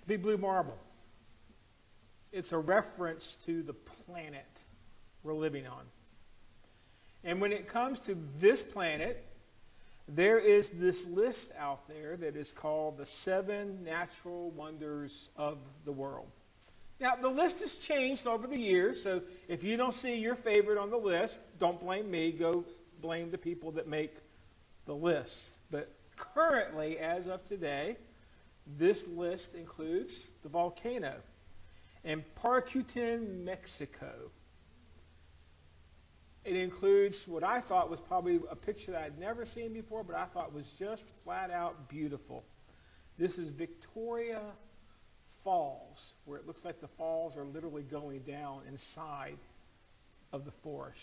Big blue marble. It's a reference to the planet we're living on. And when it comes to this planet, there is this list out there that is called the 7 Natural Wonders of the World. Now, the list has changed over the years, so if you don't see your favorite on the list, don't blame me. Go blame the people that make the list. But currently, as of today, this list includes the volcano in Paracutin, Mexico. It includes what I thought was probably a picture that I'd never seen before, but I thought was just flat out beautiful. This is Victoria Falls, where it looks like the falls are literally going down inside of the forest.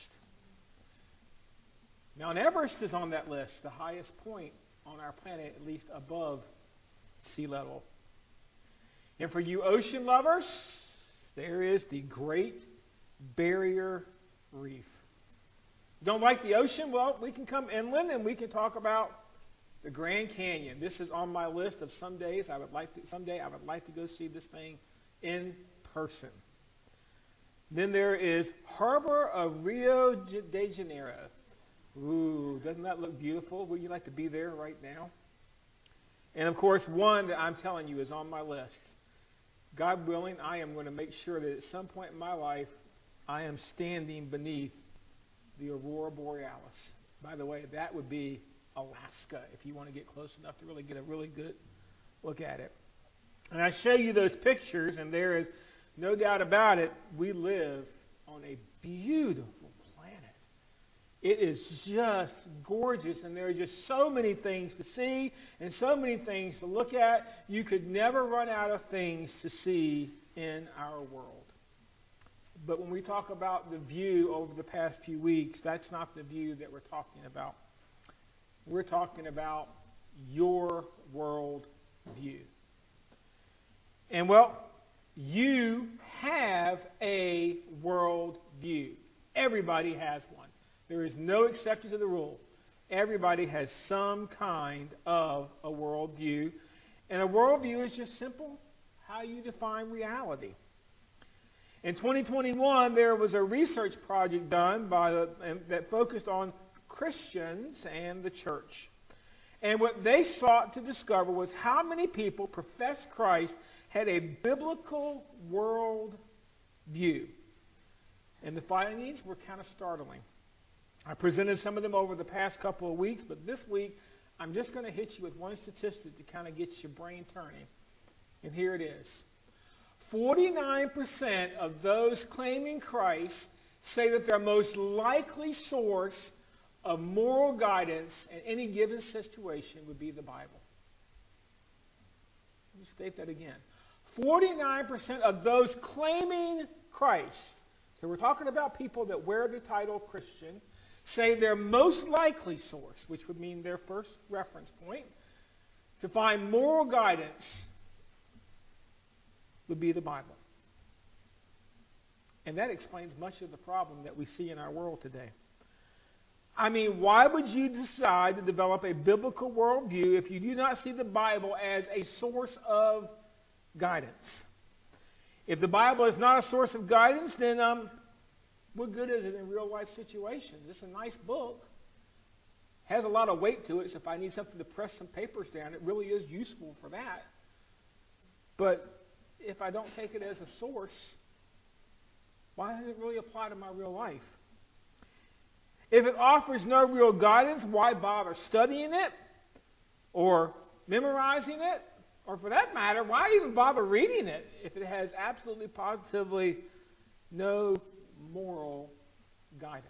Mount Everest is on that list, the highest point on our planet, at least above sea level. And for you ocean lovers, there is the Great Barrier Reef. Don't like the ocean? Well, we can come inland and we can talk about the Grand Canyon. This is on my list of someday I would like to go see this thing in person. Then there is Harbor of Rio de Janeiro. Ooh, doesn't that look beautiful? Would you like to be there right now? And of course, one that I'm telling you is on my list. God willing, I am going to make sure that at some point in my life, I am standing beneath the Aurora Borealis. By the way, that would be Alaska, if you want to get close enough to really get a really good look at it. And I show you those pictures, and there is no doubt about it, we live on a beautiful planet. It is just gorgeous, and there are just so many things to see and so many things to look at. You could never run out of things to see in our world. But when we talk about the view over the past few weeks, that's not the view that we're talking about. We're talking about your world view. And well, you have a world view. Everybody has one. There is no exception to the rule. Everybody has some kind of a world view. And a world view is just simple how you define reality. In 2021, there was a research project done that focused on Christians and the church. And what they sought to discover was how many people professed Christ had a biblical world view. And the findings were kind of startling. I presented some of them over the past couple of weeks, but this week I'm just going to hit you with one statistic to kind of get your brain turning. And here it is. 49% of those claiming Christ say that their most likely source of moral guidance in any given situation would be the Bible. Let me state that again. 49% of those claiming Christ, so we're talking about people that wear the title Christian, say their most likely source, which would mean their first reference point, to find moral guidance would be the Bible. And that explains much of the problem that we see in our world today. I mean, why would you decide to develop a biblical worldview if you do not see the Bible as a source of guidance? If the Bible is not a source of guidance, then what good is it in real life situations? It's a nice book. Has a lot of weight to it, so if I need something to press some papers down, it really is useful for that. But if I don't take it as a source, why does it really apply to my real life? If it offers no real guidance, why bother studying it or memorizing it? Or for that matter, why even bother reading it if it has absolutely positively no moral guidance?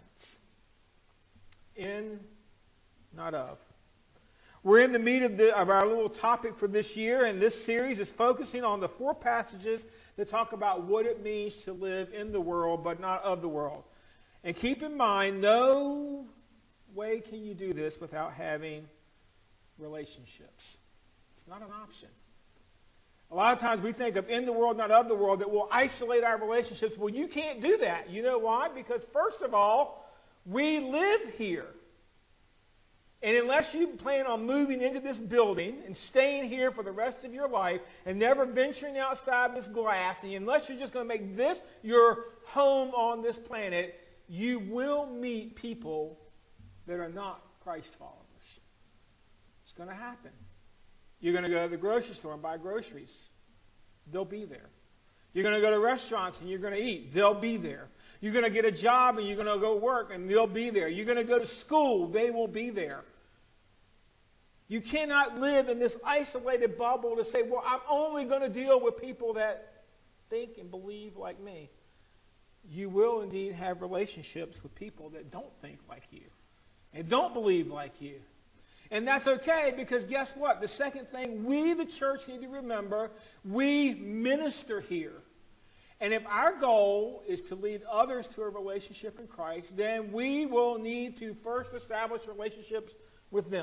In, not of. We're in the meat of our little topic for this year, and this series is focusing on the 4 passages that talk about what it means to live in the world but not of the world. And keep in mind, no way can you do this without having relationships. It's not an option. A lot of times we think of in the world, not of the world, that will isolate our relationships. Well, you can't do that. You know why? Because first of all, we live here. And unless you plan on moving into this building and staying here for the rest of your life and never venturing outside this glass, and unless you're just going to make this your home on this planet, you will meet people that are not Christ followers. It's going to happen. You're going to go to the grocery store and buy groceries. They'll be there. You're going to go to restaurants and you're going to eat. They'll be there. You're going to get a job and you're going to go work and they'll be there. You're going to go to school. They will be there. You cannot live in this isolated bubble to say, well, I'm only going to deal with people that think and believe like me. You will indeed have relationships with people that don't think like you and don't believe like you. And that's okay, because guess what? The second thing we, the church, need to remember, we minister here. And if our goal is to lead others to a relationship in Christ, then we will need to first establish relationships with them.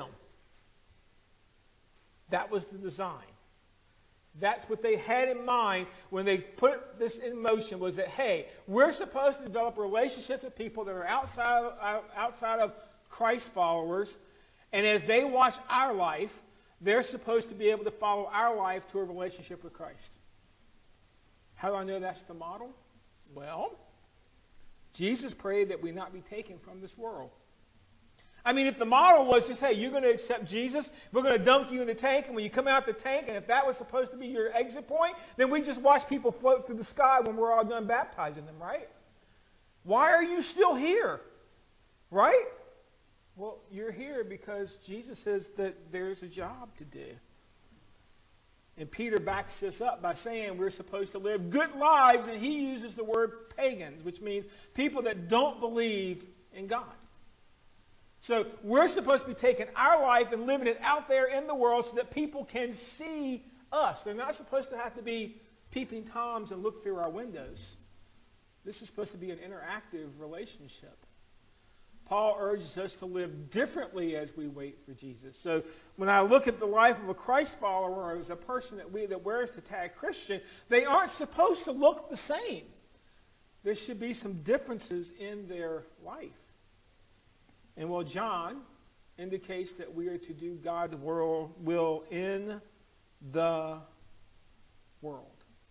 That was the design. That's what they had in mind when they put this in motion, was that, hey, we're supposed to develop relationships with people that are outside of Christ followers. And as they watch our life, they're supposed to be able to follow our life to a relationship with Christ. How do I know that's the model? Well, Jesus prayed that we not be taken from this world. I mean, if the model was just, hey, you're going to accept Jesus, we're going to dunk you in the tank, and when you come out the tank, and if that was supposed to be your exit point, then we just watch people float through the sky when we're all done baptizing them, right? Why are you still here? Right? Well, you're here because Jesus says that there's a job to do. And Peter backs this up by saying we're supposed to live good lives, and he uses the word pagans, which means people that don't believe in God. So we're supposed to be taking our life and living it out there in the world so that people can see us. They're not supposed to have to be peeping Toms and look through our windows. This is supposed to be an interactive relationship. Paul urges us to live differently as we wait for Jesus. So when I look at the life of a Christ follower or as a person that wears the tag Christian, they aren't supposed to look the same. There should be some differences in their life. And well, John indicates that we are to do God's will in the world.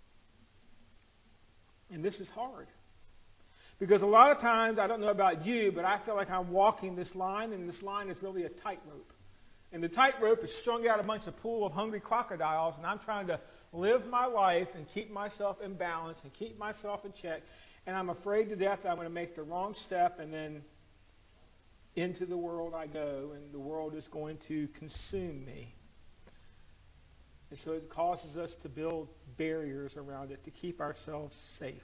And this is hard. Because a lot of times, I don't know about you, but I feel like I'm walking this line, and this line is really a tightrope. And the tightrope is strung out a bunch of pool of hungry crocodiles, and I'm trying to live my life and keep myself in balance and keep myself in check. And I'm afraid to death that I'm going to make the wrong step, and then into the world I go, and the world is going to consume me. And so it causes us to build barriers around it to keep ourselves safe.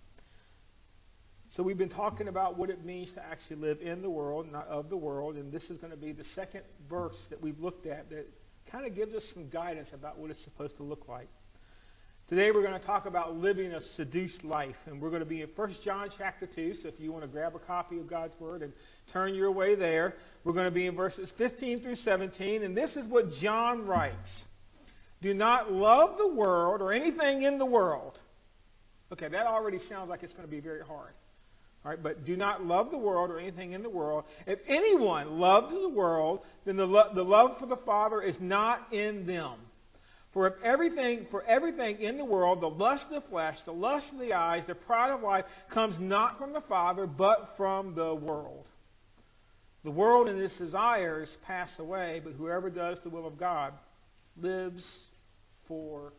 So we've been talking about what it means to actually live in the world, not of the world, and this is going to be the second verse that we've looked at that kind of gives us some guidance about what it's supposed to look like. Today we're going to talk about living a seduced life, and we're going to be in 1 John chapter 2, so if you want to grab a copy of God's Word and turn your way there, we're going to be in verses 15 through 17, and this is what John writes. Do not love the world or anything in the world. Okay, that already sounds like it's going to be very hard. All right, but do not love the world or anything in the world. If anyone loves the world, then the love for the Father is not in them. For everything in the world, the lust of the flesh, the lust of the eyes, the pride of life, comes not from the Father, but from the world. The world and its desires pass away, but whoever does the will of God lives forever.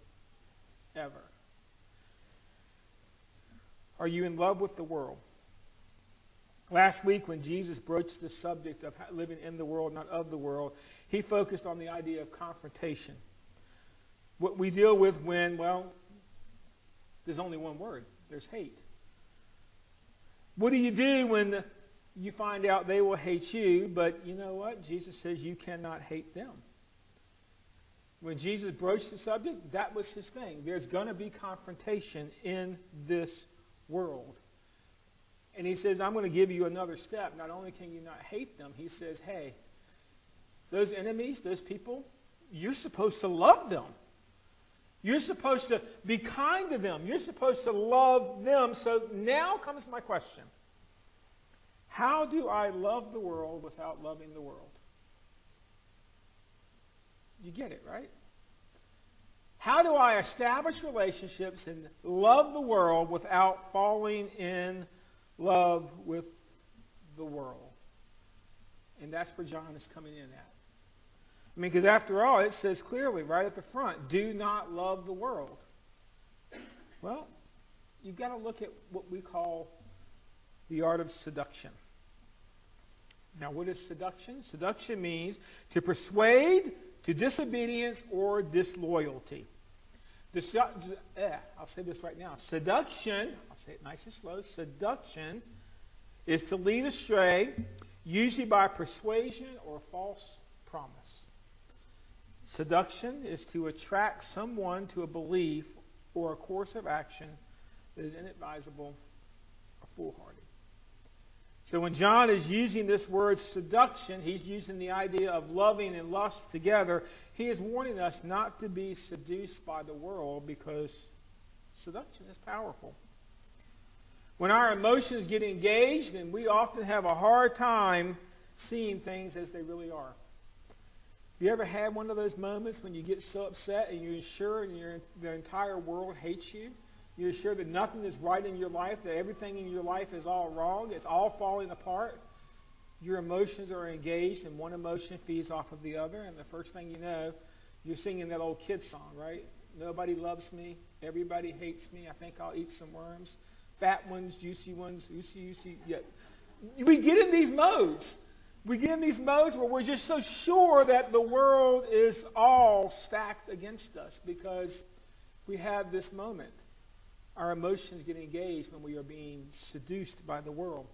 Are you in love with the world? Last week, when Jesus broached the subject of living in the world, not of the world, he focused on the idea of confrontation. What we deal with when, well, there's only one word. There's hate. What do you do when you find out they will hate you, but you know what? Jesus says you cannot hate them. When Jesus broached the subject, that was his thing. There's going to be confrontation in this world. And he says, I'm going to give you another step. Not only can you not hate them, he says, hey, those enemies, those people, you're supposed to love them. You're supposed to be kind to them. You're supposed to love them. So now comes my question. How do I love the world without loving the world? You get it, right? How do I establish relationships and love the world without falling in love with the world? And that's where John is coming in at. I mean, because after all, it says clearly right at the front, do not love the world. Well, you've got to look at what we call the art of seduction. Now, what is seduction? Seduction means to persuade to disobedience or disloyalty. I'll say this right now. Seduction, I'll say it nice and slow, seduction is to lead astray, usually by persuasion or false promise. Seduction is to attract someone to a belief or a course of action that is inadvisable or foolhardy. So when John is using this word seduction, he's using the idea of loving and lust together. He is warning us not to be seduced by the world because seduction is powerful. When our emotions get engaged, then we often have a hard time seeing things as they really are. Have you ever had one of those moments when you get so upset and you're sure the entire world hates you? You're sure that nothing is right in your life, that everything in your life is all wrong, it's all falling apart. Your emotions are engaged and one emotion feeds off of the other, and the first thing you know, you're singing that old kid song, right? Nobody loves me, everybody hates me, I think I'll eat some worms. Fat ones, juicy ones, oozy. Yeah. We get in these modes. We get in these modes where we're just so sure that the world is all stacked against us because we have this moment. Our emotions get engaged when we are being seduced by the world.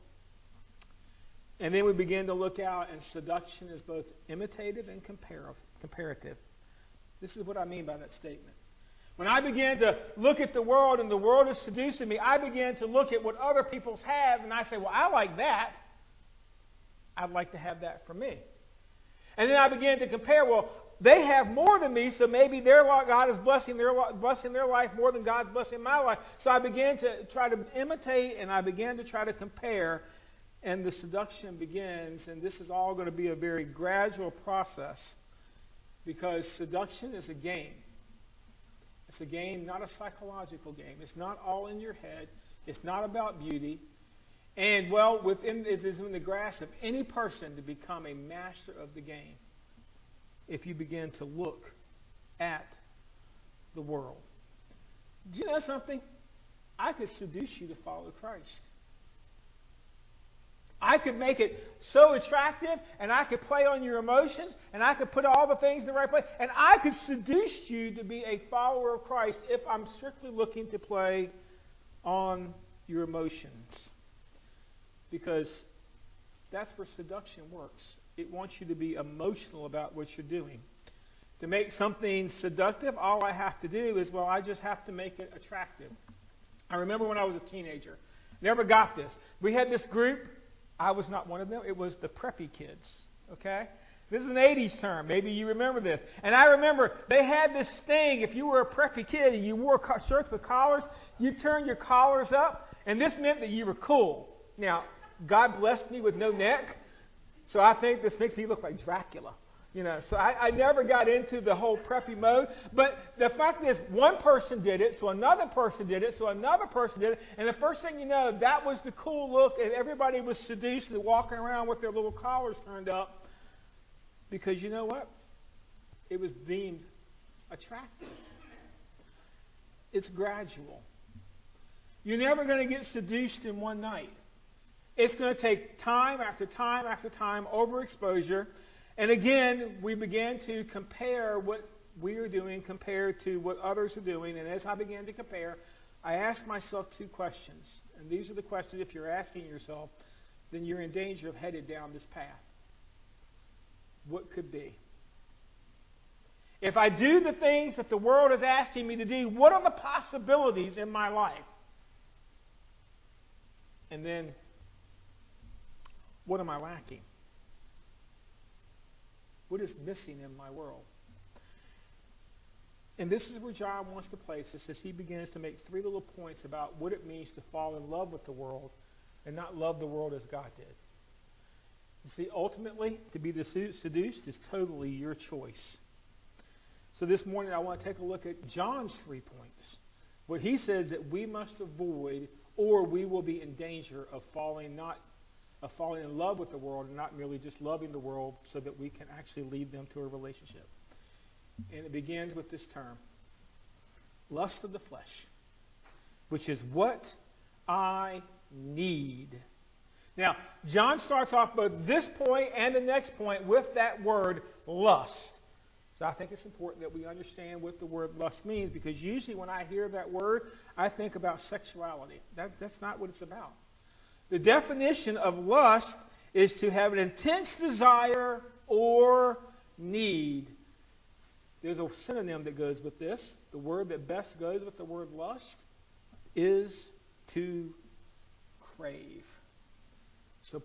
And then we begin to look out, and seduction is both imitative and comparative. This is what I mean by that statement. When I began to look at the world and the world is seducing me, I began to look at what other people have, and I say, well, I like that. I'd like to have that for me. And then I began to compare, well, they have more than me, so maybe God is blessing their life more than God's blessing my life. So I began to try to imitate, and I began to try to compare, and the seduction begins, and this is all going to be a very gradual process because seduction is a game. It's a game, not a psychological game. It's not all in your head. It's not about beauty. And, well, it is in the grasp of any person to become a master of the game if you begin to look at the world. Do you know something? I could seduce you to follow Christ. I could make it so attractive, and I could play on your emotions, and I could put all the things in the right place, and I could seduce you to be a follower of Christ if I'm strictly looking to play on your emotions. Because that's where seduction works. It wants you to be emotional about what you're doing. To make something seductive, all I have to do is, well, I just have to make it attractive. I remember when I was a teenager. Never got this. We had this group. I was not one of them. It was the preppy kids. Okay? This is an 80s term. Maybe you remember this. And I remember they had this thing. If you were a preppy kid and you wore shirts with collars, you turned your collars up, and this meant that you were cool. Now, God blessed me with no neck, so I think this makes me look like Dracula. So I never got into the whole preppy mode. But the fact is, one person did it, so another person did it, so another person did it, and the first thing you know, that was the cool look, and everybody was seduced and walking around with their little collars turned up. Because you know what? It was deemed attractive. It's gradual. You're never going to get seduced in one night. It's going to take time after time after time, overexposure. And again, we began to compare what we are doing compared to what others are doing. And as I began to compare, I asked myself two questions. And these are the questions, if you're asking yourself, then you're in danger of headed down this path. What could be? If I do the things that the world is asking me to do, what are the possibilities in my life? And then, what am I lacking? What is missing in my world? And this is where John wants to place us as he begins to make three little points about what it means to fall in love with the world and not love the world as God did. You see, ultimately, to be seduced is totally your choice. So this morning I want to take a look at John's 3 points. What he says that we must avoid, or we will be in danger of falling in love with the world and not merely just loving the world, so that we can actually lead them to a relationship. And it begins with this term, lust of the flesh, which is what I need. Now, John starts off both this point and the next point with that word lust. So I think it's important that we understand what the word lust means, because usually when I hear that word, I think about sexuality. That's not what it's about. The definition of lust is to have an intense desire or need. There's a synonym that goes with this. The word that best goes with the word lust is to crave. So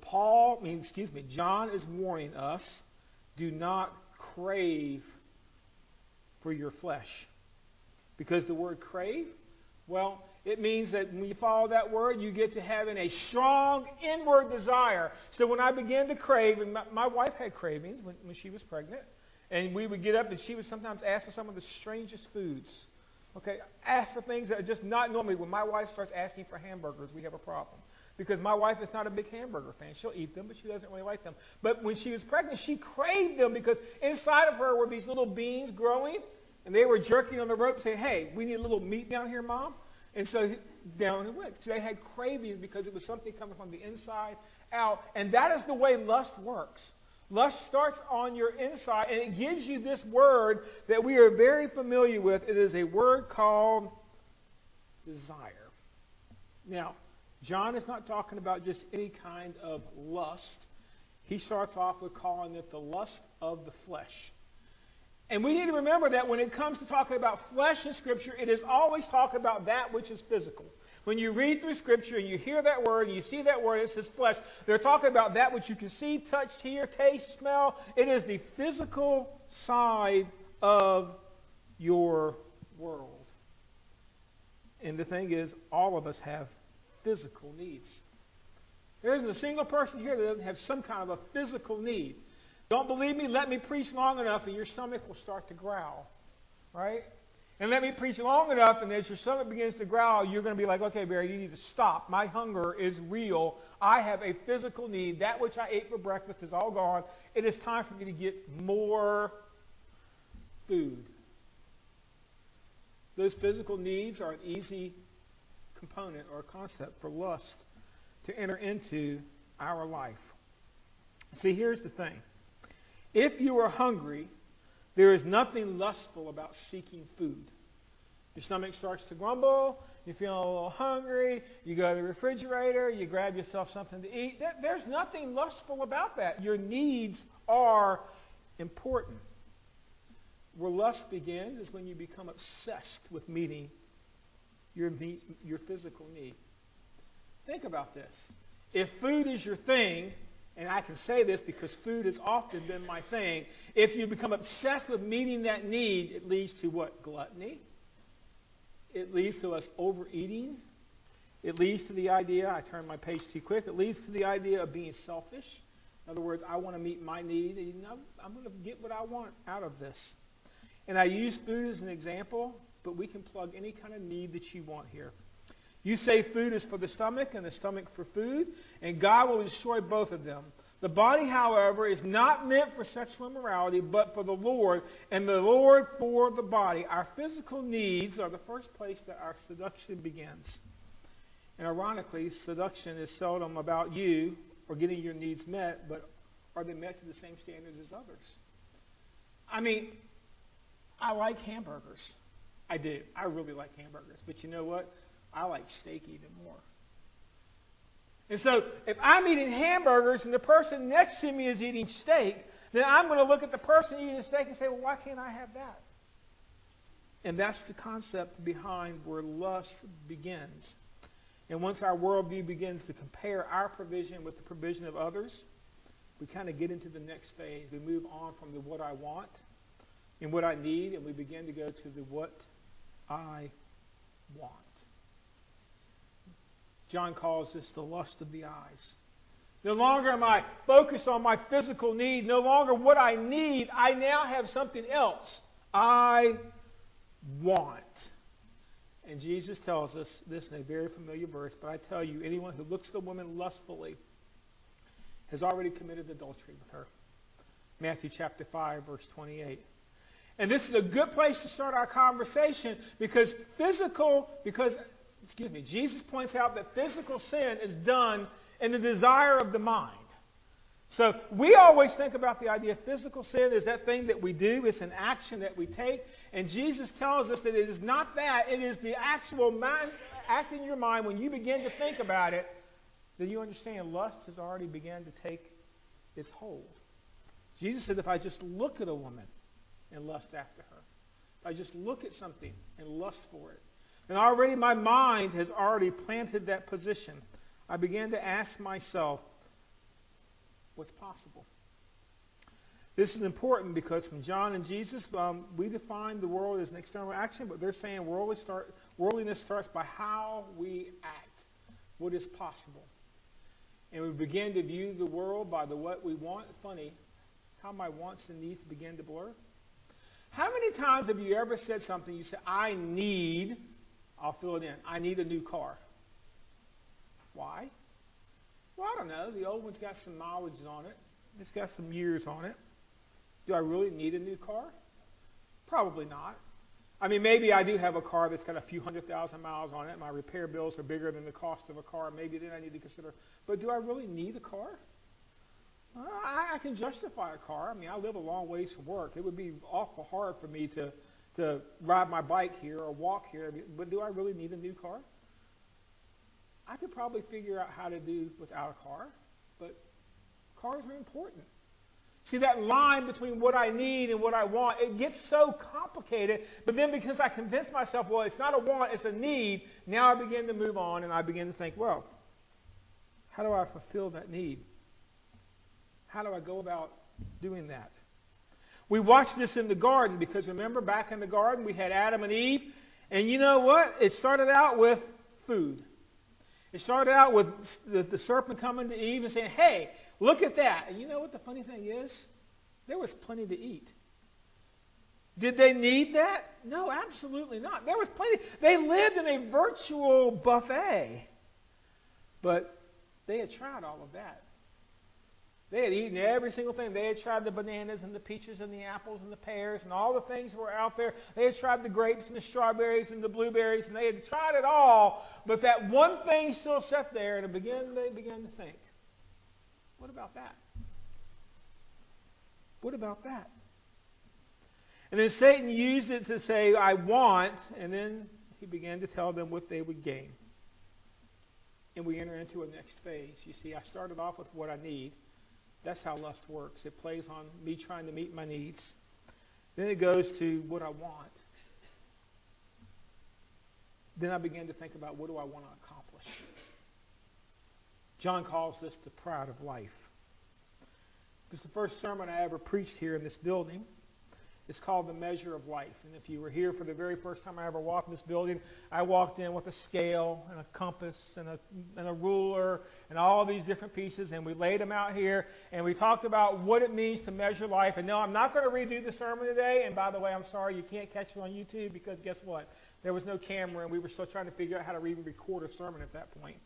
John is warning us, do not crave for your flesh. Because the word crave, well, it means that when you follow that word, you get to having a strong inward desire. So when I began to crave, and my wife had cravings when she was pregnant, and we would get up and she would sometimes ask for some of the strangest foods. Okay, ask for things that are just not normally. When my wife starts asking for hamburgers, we have a problem. Because my wife is not a big hamburger fan. She'll eat them, but she doesn't really like them. But when she was pregnant, she craved them because inside of her were these little beans growing, and they were jerking on the rope saying, hey, we need a little meat down here, Mom. And so down it went. So they had cravings because it was something coming from the inside out. And that is the way lust works. Lust starts on your inside, and it gives you this word that we are very familiar with. It is a word called desire. Now, John is not talking about just any kind of lust. He starts off with calling it the lust of the flesh. And we need to remember that when it comes to talking about flesh in Scripture, it is always talking about that which is physical. When you read through Scripture and you hear that word and you see that word, it says flesh, they're talking about that which you can see, touch, hear, taste, smell. It is the physical side of your world. And the thing is, all of us have physical needs. There isn't a single person here that doesn't have some kind of a physical need. Don't believe me? Let me preach long enough and your stomach will start to growl. Right? And let me preach long enough, and as your stomach begins to growl, you're going to be like, okay, Barry, you need to stop. My hunger is real. I have a physical need. That which I ate for breakfast is all gone. It is time for me to get more food. Those physical needs are an easy component or concept for lust to enter into our life. See, here's the thing. If you are hungry, there is nothing lustful about seeking food. Your stomach starts to grumble, you're feeling a little hungry, you go to the refrigerator, you grab yourself something to eat. There's nothing lustful about that. Your needs are important. Where lust begins is when you become obsessed with meeting your physical need. Think about this. If food is your thing, and I can say this because food has often been my thing, if you become obsessed with meeting that need, it leads to what? Gluttony. It leads to us overeating. It leads to the idea, I turned my page too quick, it leads to the idea of being selfish. In other words, I want to meet my need, and I'm going to get what I want out of this. And I use food as an example, but we can plug any kind of need that you want here. You say food is for the stomach and the stomach for food, and God will destroy both of them. The body, however, is not meant for sexual immorality, but for the Lord, and the Lord for the body. Our physical needs are the first place that our seduction begins. And ironically, seduction is seldom about you or getting your needs met, but are they met to the same standards as others? I mean, I like hamburgers. I do. I really like hamburgers. But you know what? I like steak even more. And so if I'm eating hamburgers and the person next to me is eating steak, then I'm going to look at the person eating steak and say, well, why can't I have that? And that's the concept behind where lust begins. And once our worldview begins to compare our provision with the provision of others, we kind of get into the next phase. We move on from the what I want and what I need, and we begin to go to the what I want. John calls this the lust of the eyes. No longer am I focused on my physical need. No longer what I need. I now have something else I want. And Jesus tells us this in a very familiar verse, but I tell you, anyone who looks at a woman lustfully has already committed adultery with her. Matthew chapter 5, verse 28. And this is a good place to start our conversation because Jesus points out that physical sin is done in the desire of the mind. So we always think about the idea of physical sin as that thing that we do. It's an action that we take. And Jesus tells us that it is not that. It is the actual mind, act in your mind when you begin to think about it, that you understand lust has already begun to take its hold. Jesus said, if I just look at a woman and lust after her, if I just look at something and lust for it, and already my mind has already planted that position, I began to ask myself, what's possible? This is important because from John and Jesus, we define the world as an external action, but they're saying worldliness starts by how we act, what is possible. And we begin to view the world by what we want. Funny, how my wants and needs begin to blur. How many times have you ever said something, you say, I'll fill it in, I need a new car. Why? Well, I don't know. The old one's got some mileage on it. It's got some years on it. Do I really need a new car? Probably not. I mean, maybe I do have a car that's got a few 100,000 miles on it. My repair bills are bigger than the cost of a car. Maybe then I need to consider. But do I really need a car? I can justify a car. I mean, I live a long ways from work. It would be awful hard for me to ride my bike here or walk here. But do I really need a new car? I could probably figure out how to do without a car, but cars are important. See, that line between what I need and what I want, it gets so complicated, but then because I convince myself, well, it's not a want, it's a need, now I begin to move on and I begin to think, well, how do I fulfill that need? How do I go about doing that? We watched this in the garden because remember back in the garden we had Adam and Eve, and you know what? It started out with food. It started out with the serpent coming to Eve and saying, hey, look at that. And you know what the funny thing is? There was plenty to eat. Did they need that? No, absolutely not. There was plenty. They lived in a virtual buffet. But they had tried all of that. They had eaten every single thing. They had tried the bananas and the peaches and the apples and the pears and all the things that were out there. They had tried the grapes and the strawberries and the blueberries, and they had tried it all. But that one thing still sat there, and they began to think, what about that? What about that? And then Satan used it to say, I want, and then he began to tell them what they would gain. And we enter into a next phase. You see, I started off with what I need. That's how lust works. It plays on me trying to meet my needs. Then it goes to what I want. Then I begin to think about what do I want to accomplish. John calls this the pride of life. It's the first sermon I ever preached here in this building. It's called The Measure of Life. And if you were here for the very first time I ever walked in this building, I walked in with a scale and a compass and a ruler and all these different pieces, and we laid them out here, and we talked about what it means to measure life. And no, I'm not going to redo the sermon today. And by the way, I'm sorry you can't catch it on YouTube because guess what? There was no camera, and we were still trying to figure out how to even record a sermon at that point.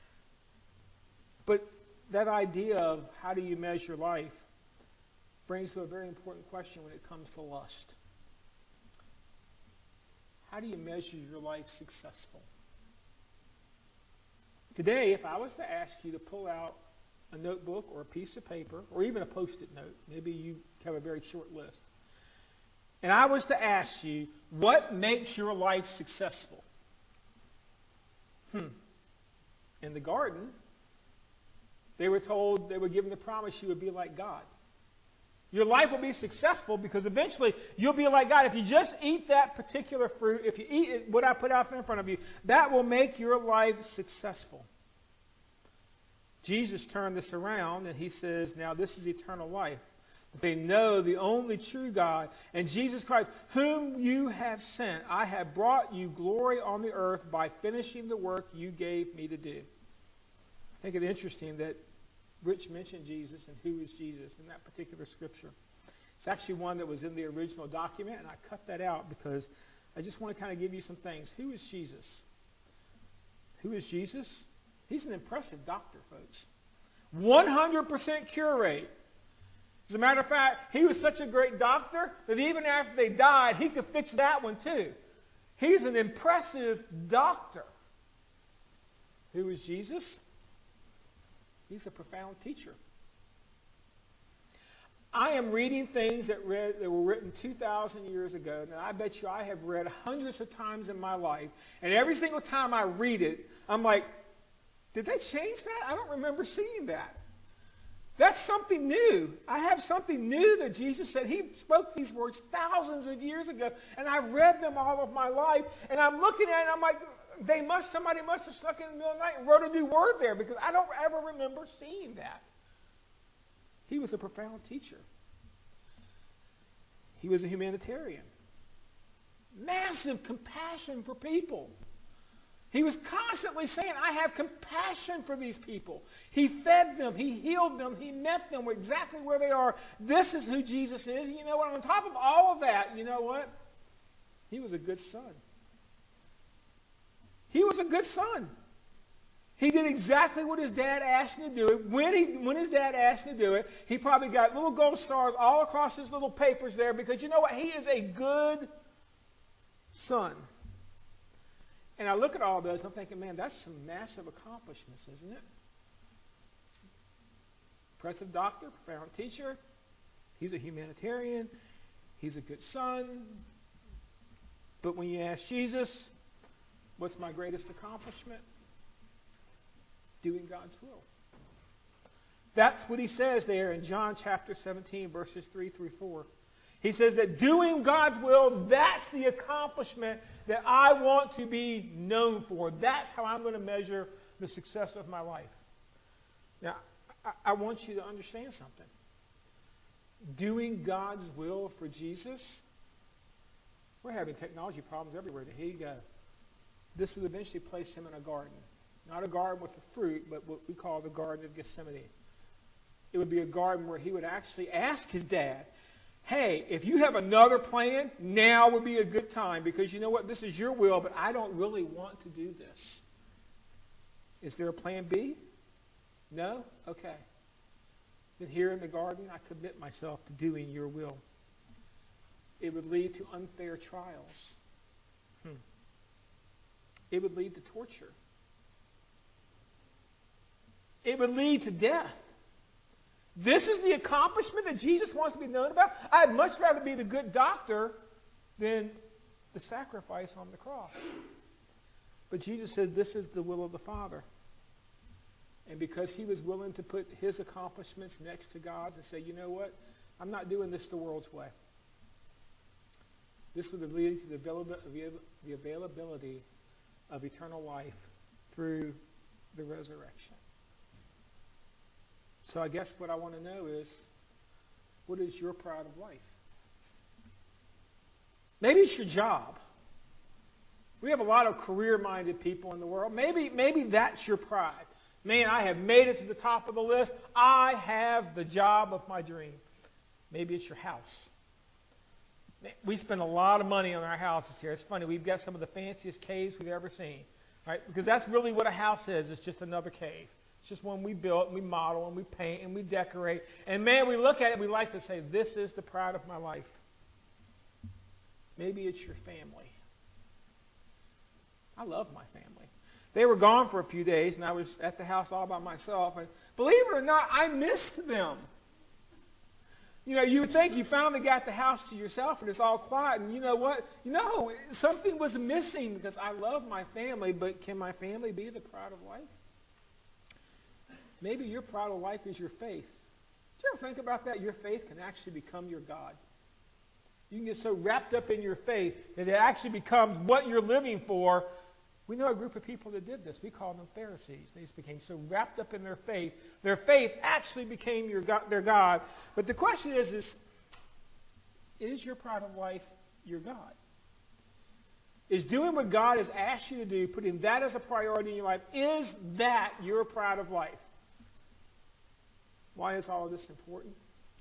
But that idea of how do you measure life brings to a very important question when it comes to lust. How do you measure your life successful? Today, if I was to ask you to pull out a notebook or a piece of paper, or even a Post-it note, maybe you have a very short list, and I was to ask you, what makes your life successful? In the garden, they were given the promise you would be like God. Your life will be successful because eventually you'll be like God. If you just eat that particular fruit, if you eat what I put out there in front of you, that will make your life successful. Jesus turned this around and he says, now this is eternal life. That they know the only true God and Jesus Christ, whom you have sent. I have brought you glory on the earth by finishing the work you gave me to do. I think it's interesting that Rich mentioned Jesus and who is Jesus in that particular scripture. It's actually one that was in the original document, and I cut that out because I just want to kind of give you some things. Who is Jesus? Who is Jesus? He's an impressive doctor, folks. 100% cure rate. As a matter of fact, he was such a great doctor that even after they died, he could fix that one too. He's an impressive doctor. Who is Jesus? He's a profound teacher. I am reading things that were written 2,000 years ago. Now, I bet you I have read hundreds of times in my life, and every single time I read it, I'm like, did they change that? I don't remember seeing that. That's something new. I have something new that Jesus said. He spoke these words thousands of years ago, and I've read them all of my life, and I'm looking at it, and I'm like, somebody must have snuck in the middle of the night and wrote a new word there, because I don't ever remember seeing that. He was a profound teacher. He was a humanitarian. Massive compassion for people. He was constantly saying, I have compassion for these people. He fed them. He healed them. He met them exactly where they are. This is who Jesus is. And you know what? On top of all of that, you know what? He was a good son. He was a good son. He did exactly what his dad asked him to do. When his dad asked him to do it, he probably got little gold stars all across his little papers there, because you know what? He is a good son. And I look at all those and I'm thinking, man, that's some massive accomplishments, isn't it? Impressive doctor, profound teacher. He's a humanitarian. He's a good son. But when you ask Jesus, what's my greatest accomplishment? Doing God's will. That's what he says there in John chapter 17, verses 3 through 4. He says that doing God's will, that's the accomplishment that I want to be known for. That's how I'm going to measure the success of my life. Now, I want you to understand something. Doing God's will for Jesus, we're having technology problems everywhere. Here you go. This would eventually place him in a garden. Not a garden with the fruit, but what we call the Garden of Gethsemane. It would be a garden where he would actually ask his dad, hey, if you have another plan, now would be a good time, because you know what? This is your will, but I don't really want to do this. Is there a plan B? No? Okay. Then here in the garden, I commit myself to doing your will. It would lead to unfair trials. It would lead to torture. It would lead to death. This is the accomplishment that Jesus wants to be known about. I'd much rather be the good doctor than the sacrifice on the cross. But Jesus said this is the will of the Father. And because he was willing to put his accomplishments next to God's and say, you know what? I'm not doing this the world's way. This would lead to the availability of eternal life through the resurrection. So I guess what I want to know is, what is your pride of life? Maybe it's your job. We have a lot of career-minded people in the world. Maybe that's your pride. Man, I have made it to the top of the list. I have the job of my dream. Maybe it's your house. We spend a lot of money on our houses here. It's funny. We've got some of the fanciest caves we've ever seen. Right? Because that's really what a house is. It's just another cave. It's just one we built, and we model, and we paint, and we decorate. And man, we look at it, we like to say, this is the pride of my life. Maybe it's your family. I love my family. They were gone for a few days, and I was at the house all by myself. And believe it or not, I missed them. You know, you would think you finally got the house to yourself, and it's all quiet. And you know what? No, something was missing, because I love my family, but can my family be the pride of life? Maybe your pride of life is your faith. Did you ever think about that? Your faith can actually become your God. You can get so wrapped up in your faith that it actually becomes what you're living for. We know a group of people that did this. We call them Pharisees. They just became so wrapped up in their faith. Their faith actually became their God. But the question is your pride of life your God? Is doing what God has asked you to do, putting that as a priority in your life, is that your pride of life? Why is all of this important?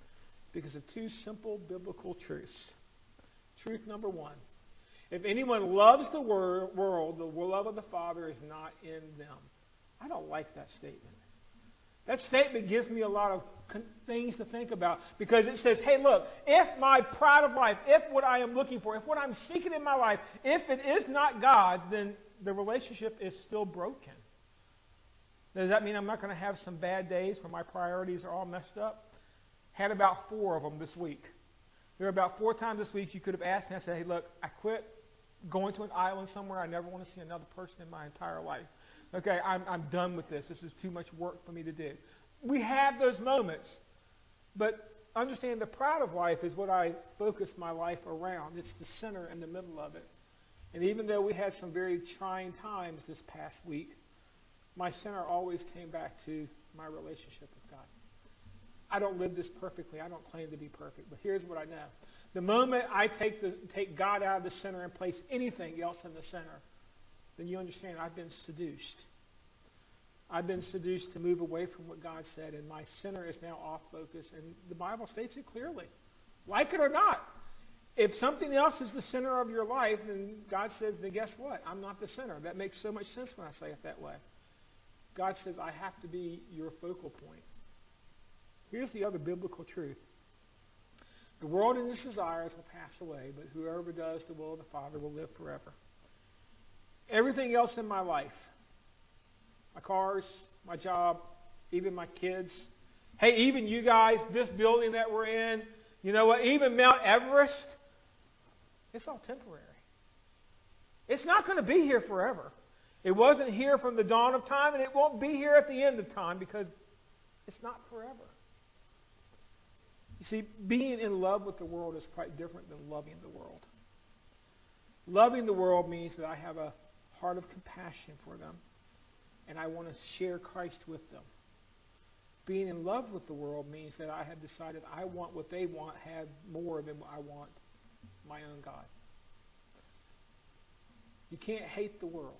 because of two simple biblical truths. Truth number one. If anyone loves the world, the love of the Father is not in them. I don't like that statement. That statement gives me a lot of things to think about because it says, hey, look, if my pride of life, if what I am looking for, if what I'm seeking in my life, if it is not God, then the relationship is still broken. Does that mean I'm not going to have some bad days where my priorities are all messed up? Had about 4 of them this week. There were about 4 times this week you could have asked me, I said, hey, look, I quit going to an island somewhere. I never want to see another person in my entire life. Okay, I'm done with this. This is too much work for me to do. We have those moments. But understand the pride of life is what I focus my life around. It's the center in the middle of it. And even though we had some very trying times this past week, my center always came back to my relationship with God. I don't live this perfectly. I don't claim to be perfect. But here's what I know. The moment I take God out of the center and place anything else in the center, then you understand I've been seduced. I've been seduced to move away from what God said, and my center is now off focus. And the Bible states it clearly. Like it or not, if something else is the center of your life, then God says, then guess what? I'm not the center. That makes so much sense when I say it that way. God says, I have to be your focal point. Here's the other biblical truth. The world and its desires will pass away, but whoever does the will of the Father will live forever. Everything else in my life, my cars, my job, even my kids, hey, even you guys, this building that we're in, you know what, even Mount Everest, it's all temporary. It's not going to be here forever. It wasn't here from the dawn of time, and it won't be here at the end of time because it's not forever. You see, being in love with the world is quite different than loving the world. Loving the world means that I have a heart of compassion for them, and I want to share Christ with them. Being in love with the world means that I have decided I want what they want, have more than I want my own God. You can't hate the world,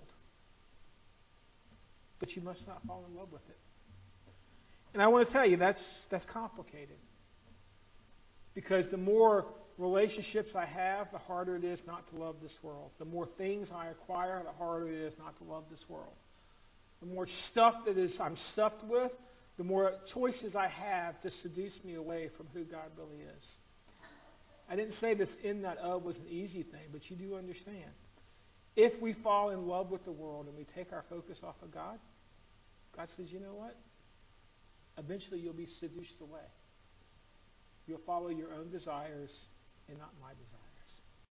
but you must not fall in love with it. And I want to tell you, that's complicated. Because the more relationships I have, the harder it is not to love this world. The more things I acquire, the harder it is not to love this world. The more stuff I'm stuffed with, the more choices I have to seduce me away from who God really is. I didn't say this in that of was an easy thing, but you do understand. If we fall in love with the world and we take our focus off of God, God says, you know what? Eventually you'll be seduced away. You'll follow your own desires and not my desires.